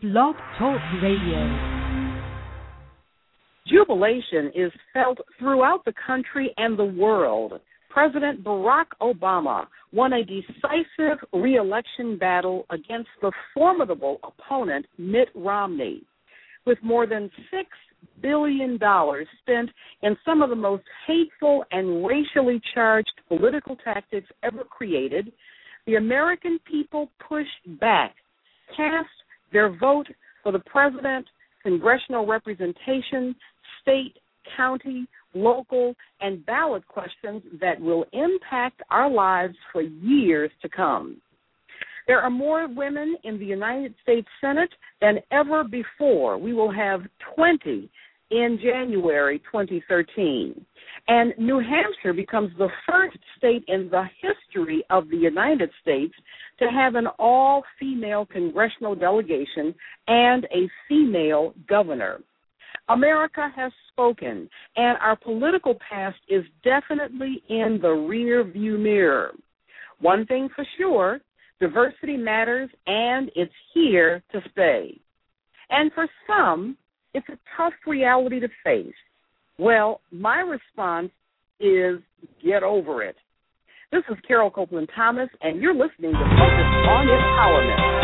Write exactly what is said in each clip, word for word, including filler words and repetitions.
Blog Talk Radio. Jubilation is felt throughout the country and the world. President Barack Obama won a decisive re-election battle against the formidable opponent Mitt Romney. With more than six billion dollars spent in some of the most hateful and racially charged political tactics ever created, the American people pushed back, cast their vote for the president, congressional representation, state, county, local, and ballot questions that will impact our lives for years to come. There are more women in the United States Senate than ever before. We will have twenty in January twenty thirteen. And New Hampshire becomes the first state in the history of the United States to have an all-female congressional delegation and a female governor. America has spoken, and our political past is definitely in the rear-view mirror. One thing for sure, diversity matters, and it's here to stay. And for some, it's a tough reality to face. Well, my response is get over it. This is Carol Copeland Thomas, and you're listening to Focus on Empowerment.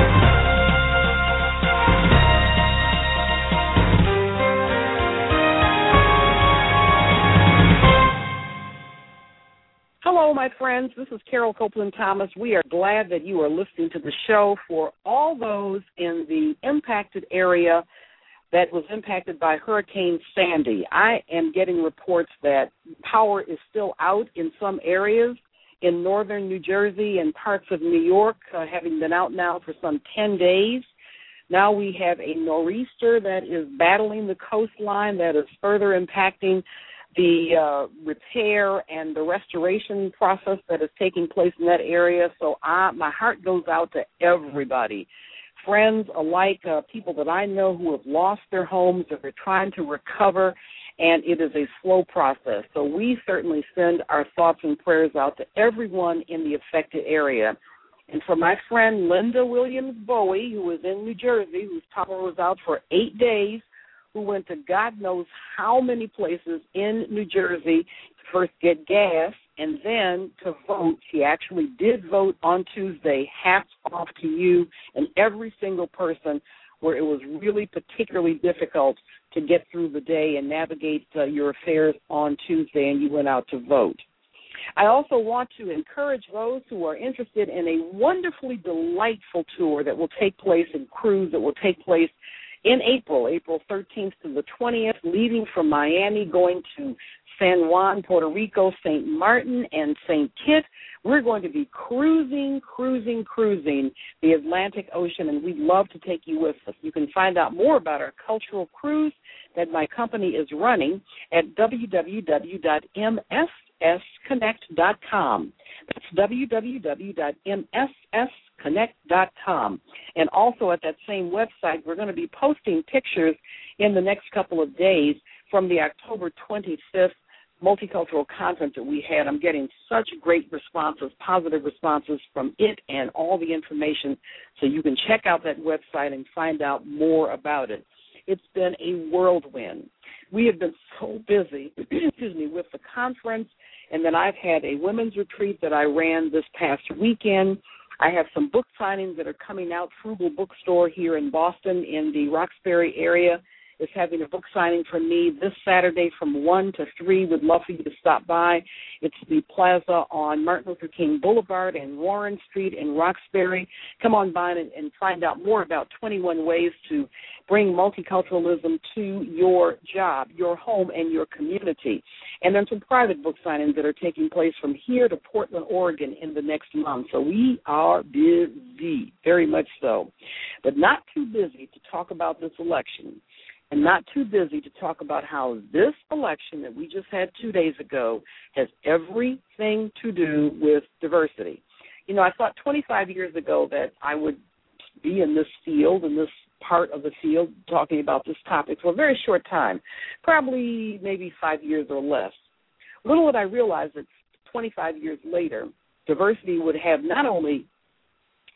Hello, my friends. This is Carol Copeland Thomas. We are glad that you are listening to the show. For all those in the impacted area that was impacted by Hurricane Sandy, I am getting reports that power is still out in some areas in northern New Jersey and parts of New York, uh, having been out now for some ten days. Now we have a nor'easter that is battling the coastline that is further impacting the uh, repair and the restoration process that is taking place in that area. So I, my heart goes out to everybody, friends alike, uh, people that I know who have lost their homes, that are trying to recover, and it is a slow process. So we certainly send our thoughts and prayers out to everyone in the affected area. And for my friend Linda Williams Bowie, who is in New Jersey, whose power was out for eight days, who went to God knows how many places in New Jersey to first get gas and then to vote. She actually did vote on Tuesday. Hats off to you and every single person where it was really particularly difficult to get through the day and navigate uh, your affairs on Tuesday, and you went out to vote. I also want to encourage those who are interested in a wonderfully delightful tour that will take place and cruise that will take place in April, April thirteenth to the twentieth, leaving from Miami, going to San Juan, Puerto Rico, Saint Martin, and Saint Kitts. We're going to be cruising, cruising, cruising the Atlantic Ocean, and we'd love to take you with us. You can find out more about our cultural cruise that my company is running at w w w dot m s s connect dot com. That's w w w dot m s s connect dot com. And also at that same website, we're going to be posting pictures in the next couple of days from the October twenty-fifth multicultural conference that we had. I'm getting such great responses, positive responses from it and all the information, so you can check out that website and find out more about it. It's been a whirlwind. We have been so busy, excuse me, with the conference, and then I've had a women's retreat that I ran this past weekend. I have some book signings that are coming out. Frugal Bookstore here in Boston in the Roxbury area is having a book signing for me this Saturday from one to three. Would love for you to stop by. It's the plaza on Martin Luther King Boulevard and Warren Street in Roxbury. Come on by and, and find out more about twenty-one ways to bring multiculturalism to your job, your home, and your community. And then some private book signings that are taking place from here to Portland, Oregon in the next month. So we are busy, very much so, but not too busy to talk about this election. And not too busy to talk about how this election that we just had two days ago has everything to do with diversity. You know, I thought twenty-five years ago that I would be in this field, in this part of the field, talking about this topic for a very short time, probably maybe five years or less. Little did I realize that twenty-five years later, diversity would have not only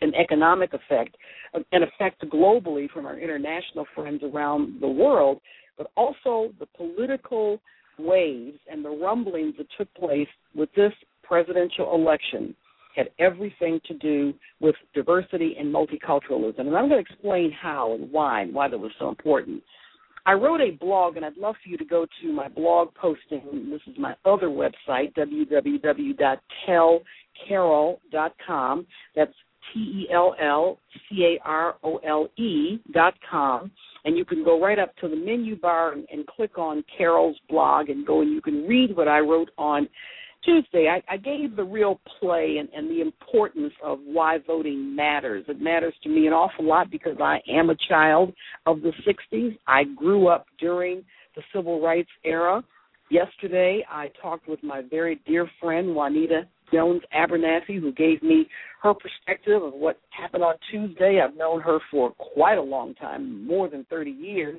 an economic effect, an effect globally from our international friends around the world, but also the political waves and the rumblings that took place with this presidential election had everything to do with diversity and multiculturalism. And I'm going to explain how and why and why that was so important. I wrote a blog, and I'd love for you to go to my blog posting. This is my other website, w w w dot tell carol dot com. That's T E L L C A R O L E dot com. And you can go right up to the menu bar and, and click on Carol's blog and go and you can read what I wrote on Tuesday. I, I gave the real play and, and the importance of why voting matters. It matters to me an awful lot because I am a child of the sixties. I grew up during the civil rights era. Yesterday, I talked with my very dear friend, Juanita Jones Abernathy, who gave me her perspective of what happened on Tuesday. I've known her for quite a long time, more than thirty years.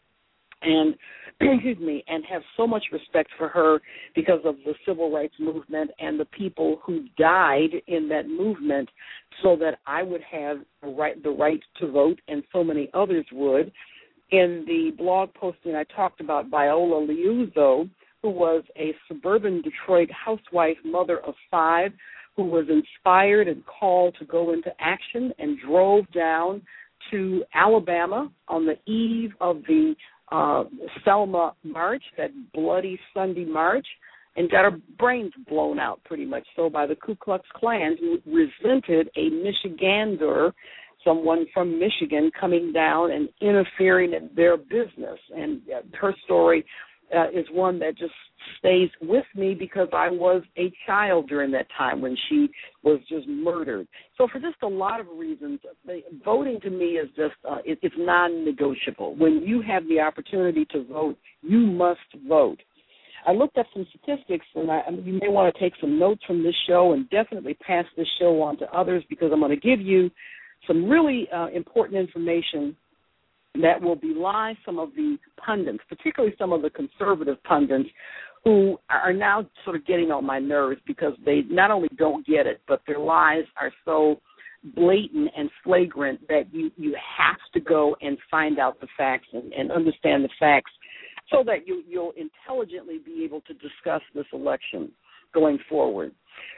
And excuse me, and have so much respect for her because of the civil rights movement and the people who died in that movement, so that I would have the right, the right to vote, and so many others would. In the blog posting, I talked about Viola Liuzzo, who was a suburban Detroit housewife, mother of five, who was inspired and called to go into action and drove down to Alabama on the eve of the Uh, Selma March, that bloody Sunday march, and got her brains blown out pretty much so by the Ku Klux Klan, who resented a Michigander, someone from Michigan, coming down and interfering in their business. And uh, her story uh, is one that just stays with me because I was a child during that time when she was just murdered. So for just a lot of reasons, the, voting to me is just, uh, it, it's non-negotiable. When you have the opportunity to vote, you must vote. I looked up some statistics, and I, you may want to take some notes from this show and definitely pass this show on to others, because I'm going to give you some really uh, important information that will belie some of the pundits, particularly some of the conservative pundits, who are now sort of getting on my nerves because they not only don't get it, but their lies are so blatant and flagrant that you, you have to go and find out the facts and, and understand the facts so that you, you'll intelligently be able to discuss this election going forward.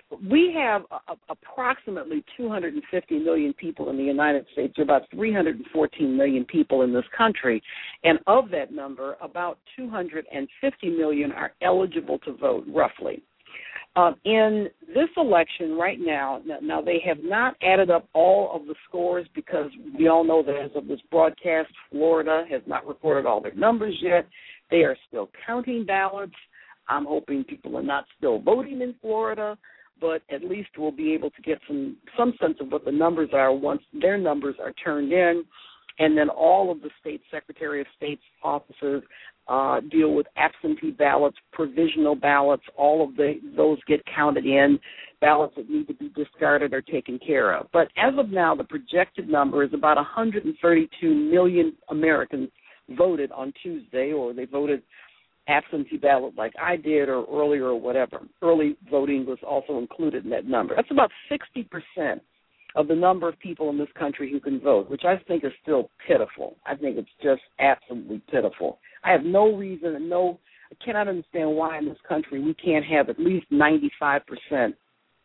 We have a, a, approximately two hundred fifty million people in the United States. There are about three hundred fourteen million people in this country, and of that number, about two hundred fifty million are eligible to vote, roughly. Um, in this election right now, now they have not added up all of the scores, because we all know that as of this broadcast, Florida has not reported all their numbers yet. They are still counting ballots. I'm hoping people are not still voting in Florida, but at least we'll be able to get some, some sense of what the numbers are once their numbers are turned in. And then all of the state Secretary of State's offices uh, deal with absentee ballots, provisional ballots. All of the, those get counted in. Ballots that need to be discarded are taken care of. But as of now, the projected number is about one hundred thirty-two million Americans voted on Tuesday, or they voted absentee ballot like I did, or earlier, or whatever. Early voting was also included in that number. That's about sixty percent of the number of people in this country who can vote, which I think is still pitiful. I think it's just absolutely pitiful. I have no reason and no, I cannot understand why in this country we can't have at least ninety-five percent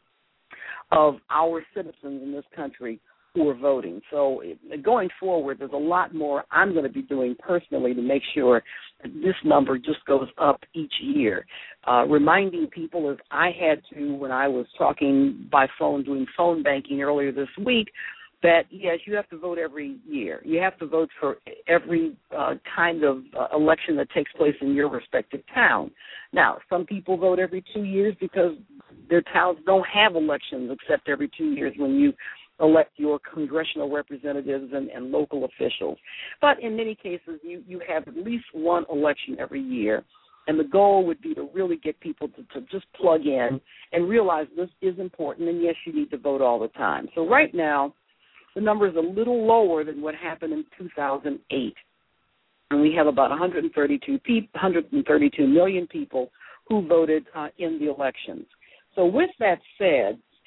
of our citizens in this country who are voting. So going forward, there's a lot more I'm going to be doing personally to make sure that this number just goes up each year. Uh, reminding people, as I had to when I was talking by phone, doing phone banking earlier this week, that, yes, you have to vote every year. You have to vote for every uh, kind of uh, election that takes place in your respective town. Now, some people vote every two years because their towns don't have elections except every two years when you elect your congressional representatives and, and local officials. But in many cases, you, you have at least one election every year, and the goal would be to really get people to, to just plug in and realize this is important, and yes, you need to vote all the time. So right now, the number is a little lower than what happened in two thousand eight, and we have about one hundred thirty-two, pe- one hundred thirty-two million people who voted uh, in the elections. So with that said,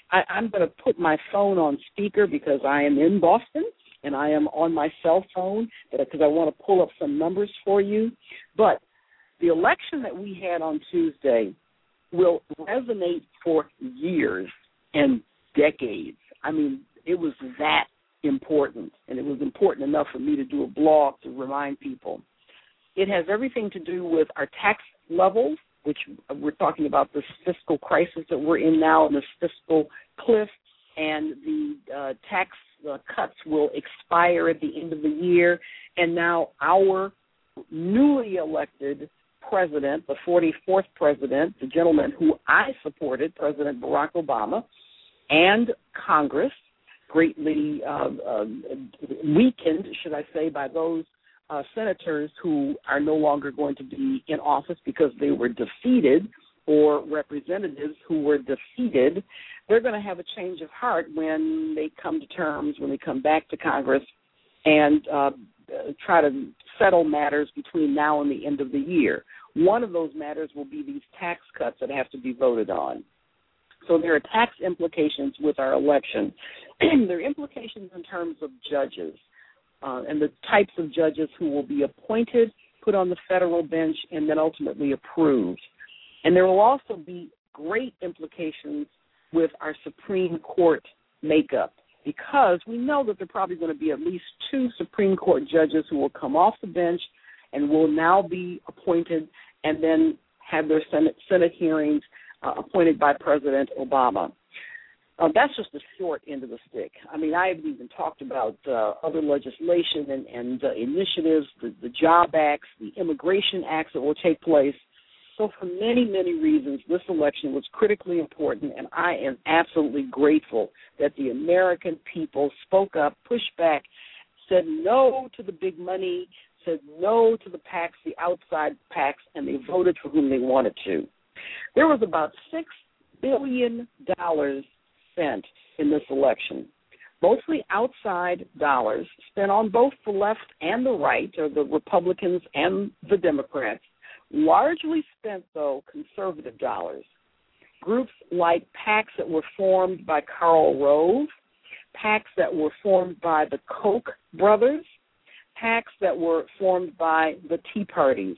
I, I'm going to put my phone on speaker because I am in Boston, and I am on my cell phone because I want to pull up some numbers for you. But the election that we had on Tuesday will resonate for years and decades. I mean, it was that important, and it was important enough for me to do a blog to remind people. It has everything to do with our tax levels, which we're talking about this fiscal crisis that we're in now, and this fiscal cliff, and the uh, tax uh, cuts will expire at the end of the year. And now our newly elected president, the forty-fourth president, the gentleman who I supported, President Barack Obama, and Congress, greatly uh, uh, weakened, should I say, by those uh, senators who are no longer going to be in office because they were defeated, or representatives who were defeated. They're going to have a change of heart when they come to terms, when they come back to Congress and uh, try to settle matters between now and the end of the year. One of those matters will be these tax cuts that have to be voted on. So there are tax implications with our election. There are implications in terms of judges uh, and the types of judges who will be appointed, put on the federal bench, and then ultimately approved. And there will also be great implications with our Supreme Court makeup, because we know that there are probably going to be at least two Supreme Court judges who will come off the bench and will now be appointed and then have their Senate, Senate hearings uh, appointed by President Obama. Uh, that's just the short end of the stick. I mean, I haven't even talked about uh, other legislation and, and uh, initiatives, the, the job acts, the immigration acts that will take place. So for many, many reasons, this election was critically important, and I am absolutely grateful that the American people spoke up, pushed back, said no to the big money, said no to the PACs, the outside PACs, and they voted for whom they wanted to. There was about six billion dollars spent in this election, mostly outside dollars spent on both the left and the right, or the Republicans and the Democrats, largely spent, though, conservative dollars. Groups like PACs that were formed by Karl Rove, PACs that were formed by the Koch brothers, PACs that were formed by the Tea Parties,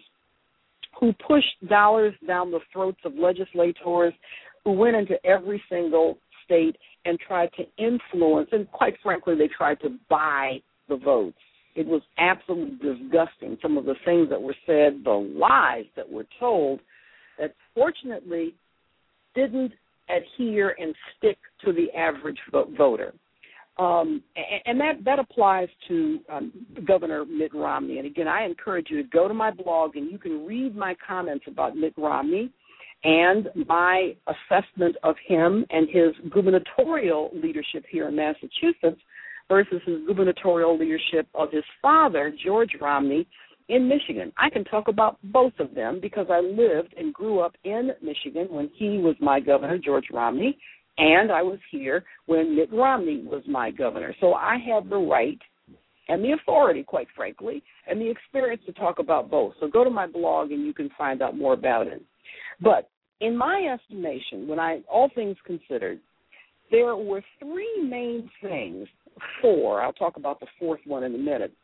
who pushed dollars down the throats of legislators who went into every single state and tried to influence, and quite frankly, they tried to buy the votes. It was absolutely disgusting, some of the things that were said, the lies that were told, that fortunately didn't adhere and stick to the average voter. Um, and that, that applies to um, Governor Mitt Romney. And, again, I encourage you to go to my blog, and you can read my comments about Mitt Romney and my assessment of him and his gubernatorial leadership here in Massachusetts versus his gubernatorial leadership of his father, George Romney, in Michigan. I can talk about both of them because I lived and grew up in Michigan when he was my governor, George Romney, and I was here when Mitt Romney was my governor. So I have the right and the authority, quite frankly, and the experience to talk about both. So go to my blog and you can find out more about it. But in my estimation, when I, all things considered, there were three main things, four, I'll talk about the fourth one in a minute,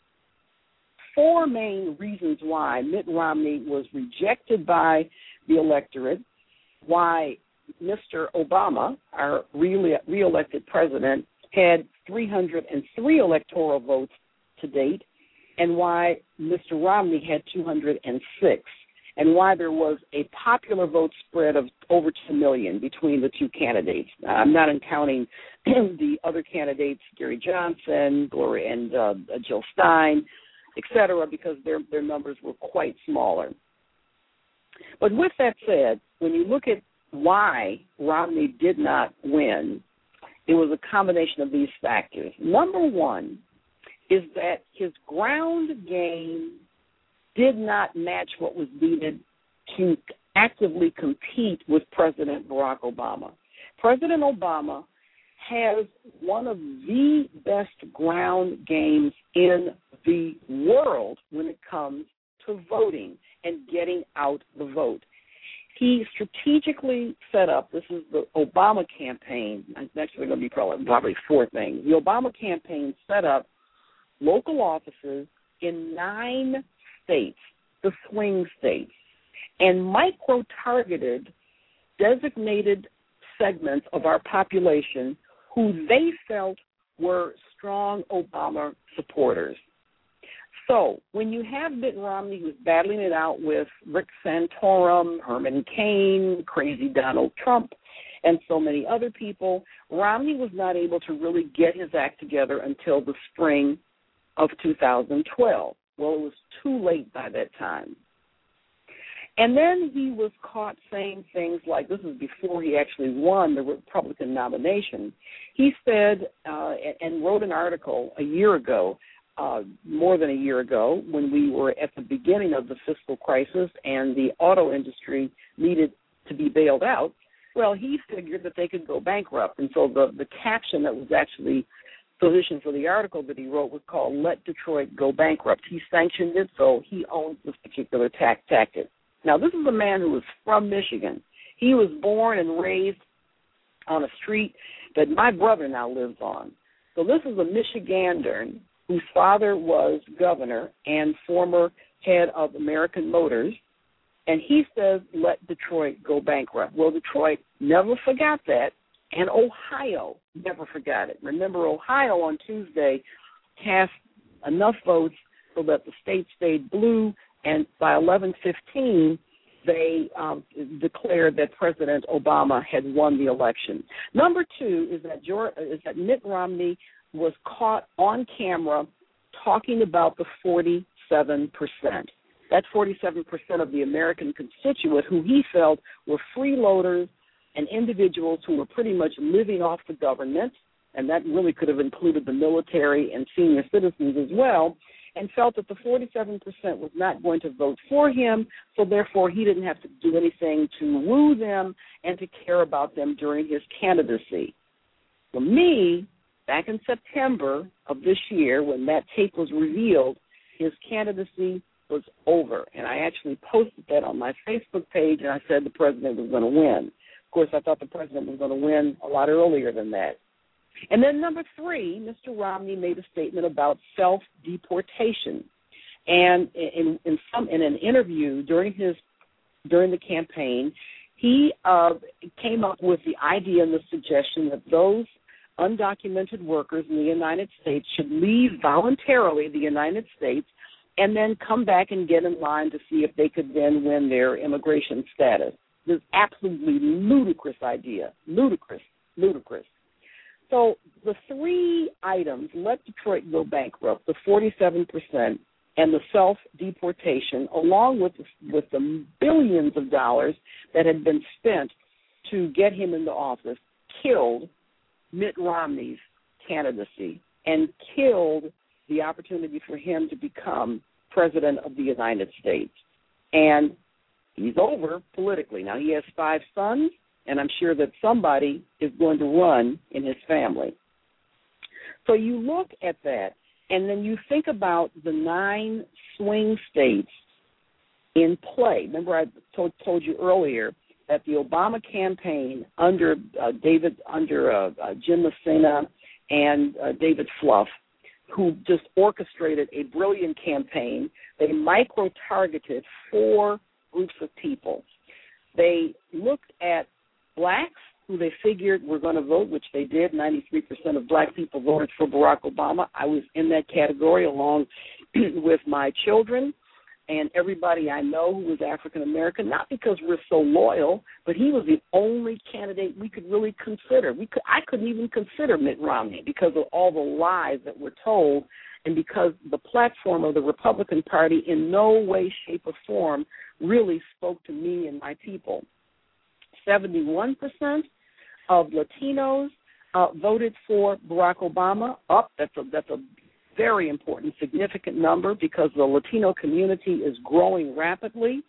four main reasons why Mitt Romney was rejected by the electorate, why Mister Obama, our re- re-elected president, had three hundred three electoral votes to date, and why Mister Romney had two hundred six, and why there was a popular vote spread of over two million between the two candidates. I'm not counting the other candidates, Gary Johnson, Gloria, and uh, Jill Stein, et cetera, because their, their numbers were quite smaller. But with that said, when you look at why Romney did not win, it was a combination of these factors. Number one is that his ground game did not match what was needed to actively compete with President Barack Obama. President Obama has one of the best ground games in the world when it comes to voting and getting out the vote. he strategically set up, this is the Obama campaign, it's actually going to be probably, probably four things. The Obama campaign set up local offices in nine states, the swing states, and micro-targeted designated segments of our population who they felt were strong Obama supporters. So when you have Mitt Romney, who's battling it out with Rick Santorum, Herman Cain, crazy Donald Trump, and so many other people, Romney was not able to really get his act together until the spring of two thousand twelve. Well, it was too late by that time. And then he was caught saying things like, this is before he actually won the Republican nomination. He said uh, and wrote an article a year ago, uh, more than a year ago, when we were at the beginning of the fiscal crisis and the auto industry needed to be bailed out. Well, he figured that they could go bankrupt. And so the, the caption that was actually position for the article that he wrote was called Let Detroit Go Bankrupt. He sanctioned it, so he owns this particular tac- tactic. Now, this is a man who was from Michigan. He was born and raised on a street that my brother now lives on. So this is a Michigander whose father was governor and former head of American Motors, and he says, let Detroit go bankrupt. Well, Detroit never forgot that, and Ohio never forgot it. Remember, Ohio on Tuesday cast enough votes so that the state stayed blue, and by eleven fifteen, they um, declared that President Obama had won the election. Number two is that, George, is that Mitt Romney was caught on camera talking about the forty-seven percent. That forty-seven percent of the American constituent who he felt were freeloaders and individuals who were pretty much living off the government, and that really could have included the military and senior citizens as well, and felt that the forty-seven percent was not going to vote for him, so therefore he didn't have to do anything to woo them and to care about them during his candidacy. For me, back in September of this year, when that tape was revealed, his candidacy was over, and I actually posted that on my Facebook page, and I said the president was going to win. Of course, I thought the president was going to win a lot earlier than that. And then number three, Mister Romney made a statement about self-deportation. And in, in some in an interview during his during the campaign, he uh, came up with the idea and the suggestion that those undocumented workers in the United States should leave voluntarily the United States and then come back and get in line to see if they could then win their immigration status. This absolutely ludicrous idea, ludicrous, ludicrous. So the three items, let Detroit go bankrupt, the forty-seven percent, and the self-deportation, along with the, with the billions of dollars that had been spent to get him into office, killed Mitt Romney's candidacy and killed the opportunity for him to become president of the United States. And he's over politically. Now, he has five sons, and I'm sure that somebody is going to run in his family. So you look at that, and then you think about the nine swing states in play. Remember, I told, told you earlier that the Obama campaign under uh, David, under uh, uh, Jim Messina and uh, David Fluff, who just orchestrated a brilliant campaign, they micro-targeted four groups of people. They looked at blacks, who they figured were going to vote, which they did. ninety-three percent of black people voted for Barack Obama. I was in that category along with my children and everybody I know who was African-American, not because we're so loyal, but he was the only candidate we could really consider. We could, I couldn't even consider Mitt Romney because of all the lies that were told and because the platform of the Republican Party in no way, shape, or form really spoke to me and my people. seventy-one percent of Latinos uh, voted for Barack Obama. Up, that's a, that's a very important, significant number because the Latino community is growing rapidly.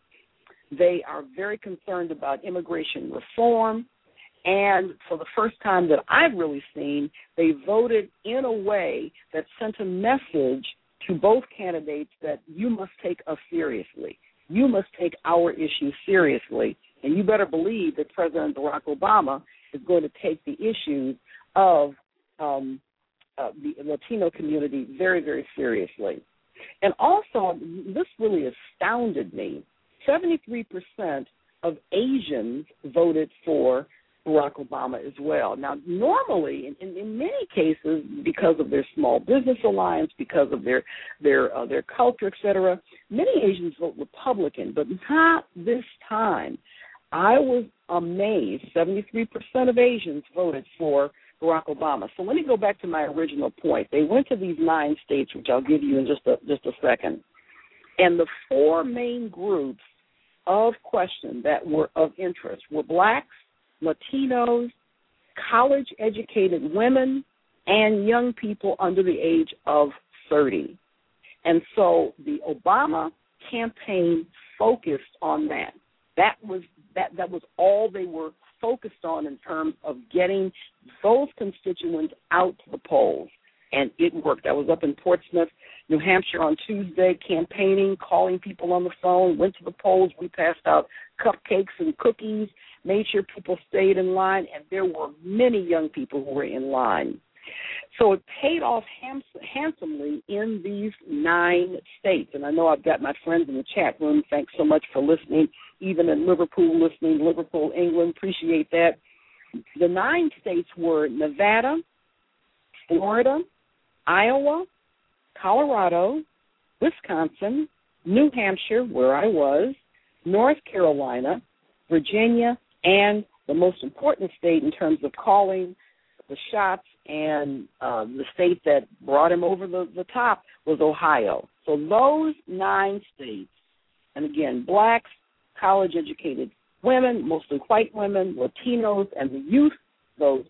They are very concerned about immigration reform, and for the first time that I've really seen, they voted in a way that sent a message to both candidates that you must take us seriously. You must take our issue seriously. And you better believe that President Barack Obama is going to take the issues of um, uh, the Latino community very, very seriously. And also, this really astounded me. seventy-three percent of Asians voted for Barack Obama as well. Now, normally, in, in, in many cases, because of their small business alliance, because of their their uh, their culture, et cetera, many Asians vote Republican, but not this time. I was amazed. seventy-three percent of Asians voted for Barack Obama. So let me go back to my original point. They went to these nine states, which I'll give you in just a, just a second. And the four main groups of question that were of interest were blacks, Latinos, college-educated women, and young people under the age of thirty. And so the Obama campaign focused on that. That was that, that was all they were focused on in terms of getting those constituents out to the polls. And it worked. I was up in Portsmouth, New Hampshire on Tuesday campaigning, calling people on the phone, went to the polls. We passed out cupcakes and cookies, made sure people stayed in line, and there were many young people who were in line. So it paid off handsomely in these nine states. And I know I've got my friends in the chat room. Thanks so much for listening, even in Liverpool, listening, Liverpool, England. Appreciate that. The nine states were Nevada, Florida, Iowa, Colorado, Wisconsin, New Hampshire, where I was, North Carolina, Virginia, and the most important state in terms of calling the shots and uh, the state that brought him over the, the top was Ohio. So those nine states, and again, blacks, college-educated women, mostly white women, Latinos, and the youth, those,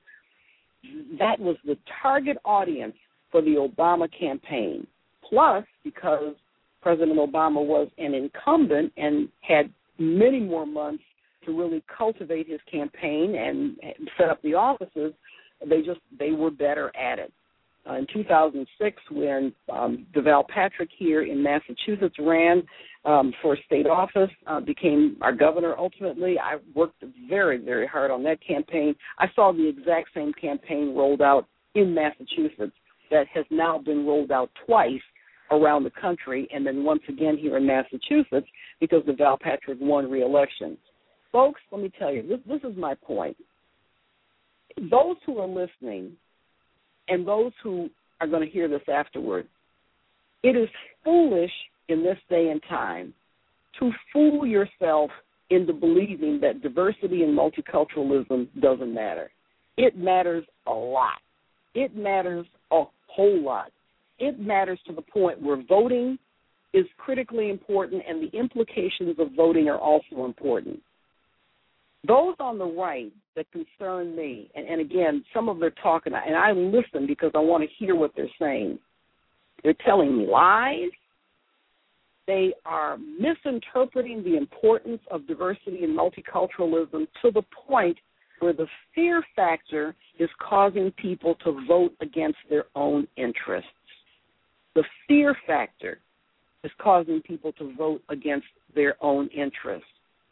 that was the target audience for the Obama campaign. Plus, because President Obama was an incumbent and had many more months to really cultivate his campaign and set up the offices, they just they were better at it. Uh, in two thousand six, when um, DeVal Patrick here in Massachusetts ran um, for state office, uh, became our governor ultimately, I worked very, very hard on that campaign. I saw the exact same campaign rolled out in Massachusetts that has now been rolled out twice around the country, and then once again here in Massachusetts because DeVal Patrick won re-election. Folks, let me tell you, this, this is my point. Those who are listening and those who are going to hear this afterward, it is foolish in this day and time to fool yourself into believing that diversity and multiculturalism doesn't matter. It matters a lot. It matters a whole lot. It matters to the point where voting is critically important and the implications of voting are also important. Those on the right that concern me, and, and again, some of their talk, and I, and I listen because I want to hear what they're saying. They're telling me lies. They are misinterpreting the importance of diversity and multiculturalism to the point where the fear factor is causing people to vote against their own interests. The fear factor is causing people to vote against their own interests.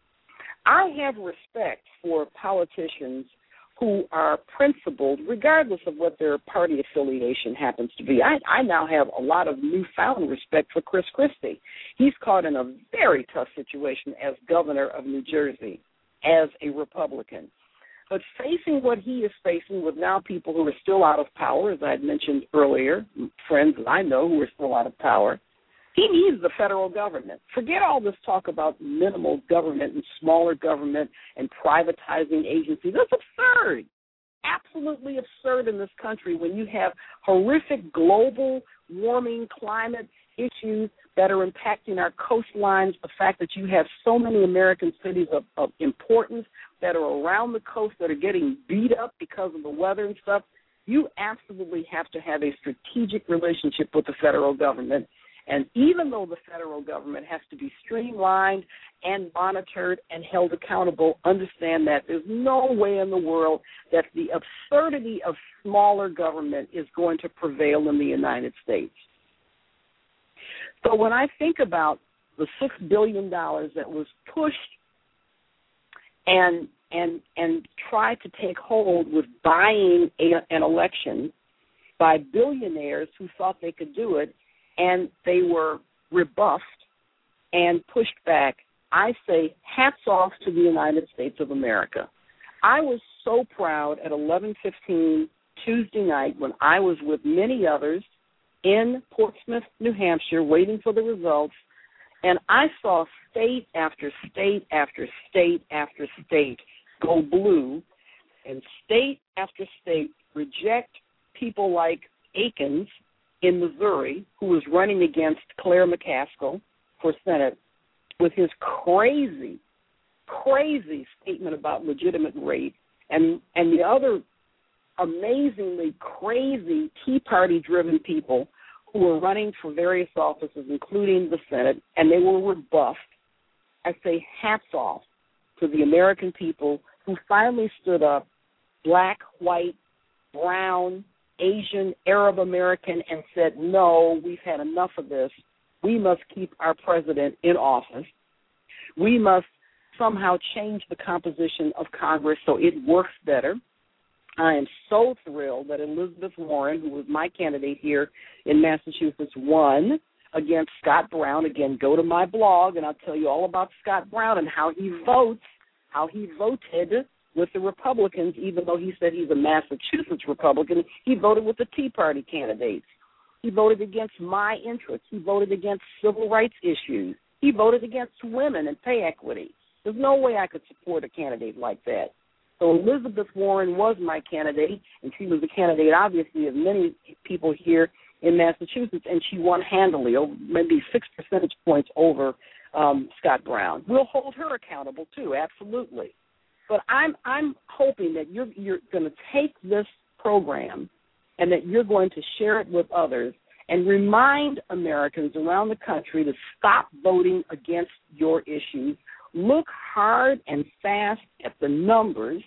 I have respect for politicians who are principled, regardless of what their party affiliation happens to be. I, I now have a lot of newfound respect for Chris Christie. He's caught in a very tough situation as governor of New Jersey, as a Republican. But facing what he is facing with now people who are still out of power, as I had mentioned earlier, friends that I know who are still out of power, he needs the federal government. Forget all this talk about minimal government and smaller government and privatizing agencies. That's absurd. Absolutely absurd in this country when you have horrific global warming climate issues that are impacting our coastlines, the fact that you have so many American cities of, of importance that are around the coast that are getting beat up because of the weather and stuff. You absolutely have to have a strategic relationship with the federal government. And even though the federal government has to be streamlined and monitored and held accountable, understand that there's no way in the world that the absurdity of smaller government is going to prevail in the United States. So when I think about the six billion dollars that was pushed and and and tried to take hold with buying a, an election by billionaires who thought they could do it, and they were rebuffed and pushed back. I say hats off to the United States of America. I was so proud at eleven fifteen Tuesday night when I was with many others in Portsmouth, New Hampshire, waiting for the results, and I saw state after state after state after state go blue, and state after state reject people like Akins in Missouri, who was running against Claire McCaskill for Senate with his crazy, crazy statement about legitimate rape, and and the other amazingly crazy Tea Party-driven people who were running for various offices, including the Senate, and they were rebuffed. I say hats off to the American people who finally stood up, black, white, brown, Asian, Arab American, and said, no, we've had enough of this. We must keep our president in office. We must somehow change the composition of Congress so it works better. I am so thrilled that Elizabeth Warren, who was my candidate here in Massachusetts, won against Scott Brown. Again, go to my blog, and I'll tell you all about Scott Brown and how he votes, how he voted with the Republicans, even though he said he's a Massachusetts Republican. He voted with the Tea Party candidates. He voted against my interests. He voted against civil rights issues. He voted against women and pay equity. There's no way I could support a candidate like that. So Elizabeth Warren was my candidate, and she was the candidate, obviously, of many people here in Massachusetts, and she won handily, maybe six percentage points over um, Scott Brown. We'll hold her accountable, too, absolutely. But I'm I'm hoping that you're you're going to take this program and that you're going to share it with others and remind Americans around the country to stop voting against your issues. Look hard and fast at the numbers.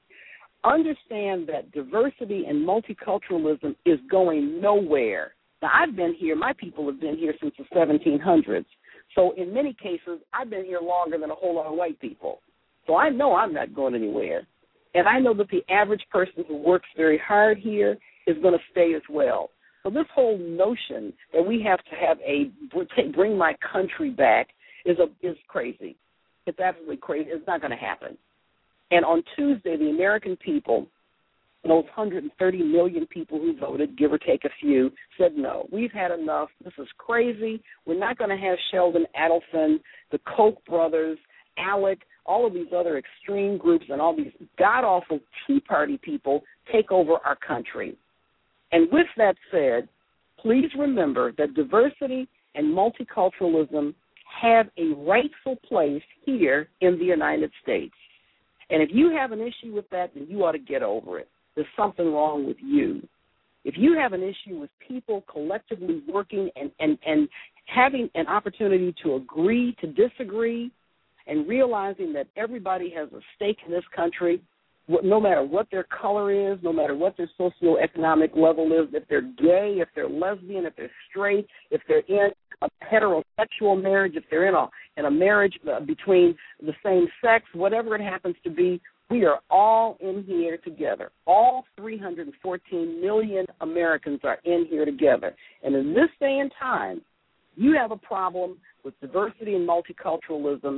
Understand that diversity and multiculturalism is going nowhere. Now, I've been here, my people have been here since the seventeen hundreds. So in many cases, I've been here longer than a whole lot of white people. So I know I'm not going anywhere. And I know that the average person who works very hard here is going to stay as well. So this whole notion that we have to have a bring my country back is a, is crazy. It's absolutely crazy. It's not going to happen. And on Tuesday, the American people, those one hundred thirty million people who voted, give or take a few, said no. We've had enough. This is crazy. We're not going to have Sheldon Adelson, the Koch brothers, ALEC, all of these other extreme groups and all these god-awful Tea Party people take over our country. And with that said, please remember that diversity and multiculturalism have a rightful place here in the United States. And if you have an issue with that, then you ought to get over it. There's something wrong with you. If you have an issue with people collectively working and, and, and having an opportunity to agree to disagree and realizing that everybody has a stake in this country, no matter what their color is, no matter what their socioeconomic level is, if they're gay, if they're lesbian, if they're straight, if they're in a heterosexual marriage, if they're in a in a marriage between the same sex, whatever it happens to be, we are all in here together. All three hundred fourteen million Americans are in here together. And in this day and time, you have a problem with diversity and multiculturalism,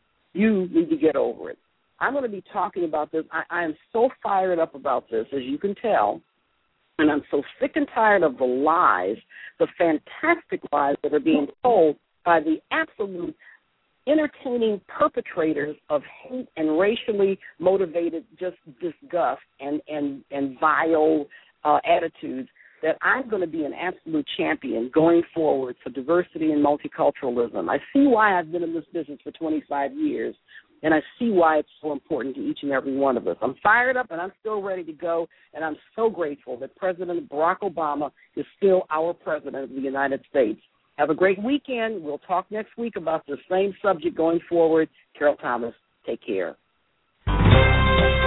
you need to get over it. I'm going to be talking about this. I, I am so fired up about this, as you can tell, and I'm so sick and tired of the lies, the fantastic lies that are being told by the absolute entertaining perpetrators of hate and racially motivated just disgust and, and, and vile uh, attitudes, that I'm going to be an absolute champion going forward for diversity and multiculturalism. I see why I've been in this business for twenty-five years, and I see why it's so important to each and every one of us. I'm fired up, and I'm still ready to go, and I'm so grateful that President Barack Obama is still our president of the United States. Have a great weekend. We'll talk next week about the same subject going forward. Carol Thomas, take care.